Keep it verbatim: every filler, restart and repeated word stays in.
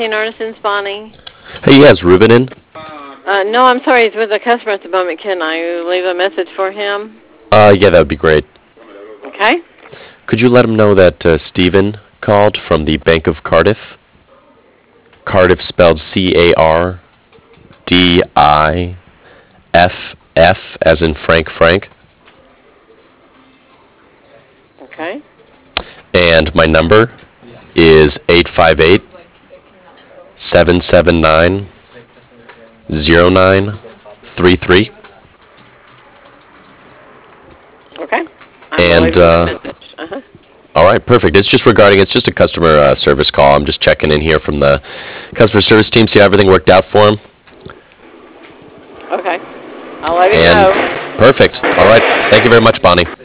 Entertain Artisans, Bonnie. Hey, yes, Ruben in? Uh, no, I'm sorry, he's with a customer at the moment. Can I leave a message for him? Uh, yeah, that would be great. Okay. Could you let him know that uh, Stephen called from the Bank of Cardiff? Cardiff spelled C A R D I F F as in Frank Frank. Okay. And my number is eight five eight, seven seven nine, zero nine three three. Okay. I'm And, uh, uh-huh. all right, perfect. It's just regarding, it's just a customer uh, service call. I'm just checking in here from the customer service team, see how everything worked out for him. Okay. I'll let him And know. perfect. All right. Thank you very much, Bonnie.